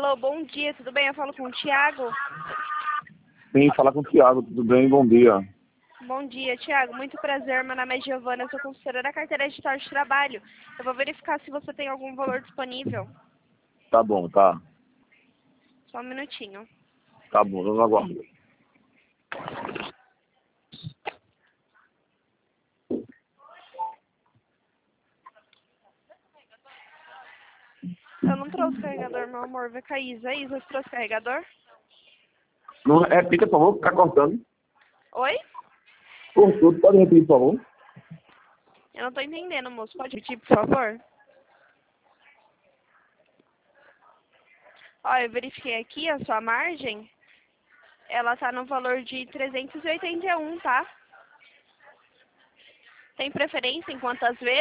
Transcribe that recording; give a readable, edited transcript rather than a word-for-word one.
Alô, bom dia, tudo bem? Eu falo com o Thiago. Sim, falar com o Thiago, tudo bem? Bom dia. Bom dia, Thiago. Muito prazer. Meu nome é Giovana, eu sou consultora da carteira digital de trabalho. Eu vou verificar se você tem algum valor disponível. Tá bom, tá. Só um minutinho. Tá bom, eu aguardo. Eu não trouxe carregador, meu amor. Vai cair. Isa, você trouxe carregador? Não, repita, por favor, ficar cortando. Oi? Cortou, pode repetir, por favor? Eu não tô entendendo, moço. Pode repetir, por favor? Ó, eu verifiquei aqui a sua margem. Ela tá no valor de 381, tá? Tem preferência em quantas vezes?